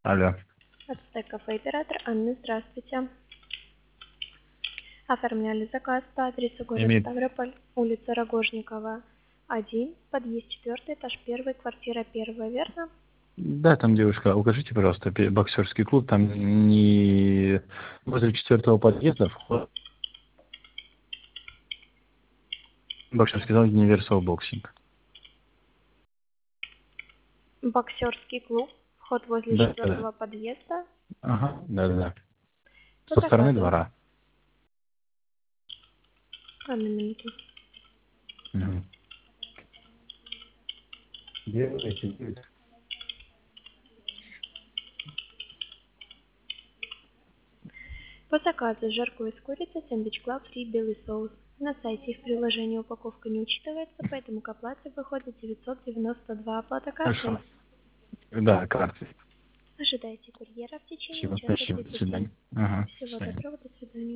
Алло. Ацтек кафе оператор Анна, здравствуйте. Оформляли заказ по адресу город Имеет... Ставрополь, улица Рогожникова, 1, подъезд 4, этаж 1, квартира 1, верно? Да, там, девушка, укажите, пожалуйста, боксерский клуб, там не возле 4-го подъезда вход. Боксерский зал Universal Boxing. Боксерский клуб, вход возле Да, 4-го да. подъезда. Ага, да. По Со стороны заказу. двора. Одну минуту. Угу. Делайте. По заказу жаркое с курицей, сэндвич клаб, фри, белый соус. На сайте и в приложении упаковка не учитывается, поэтому к оплате выходит 992. Оплата картой. Хорошо. Да, карты. Ожидайте курьера в течение Спасибо. часа Спасибо. До 30. свидания. Ага. До Всего свидания. доброго, до свидания.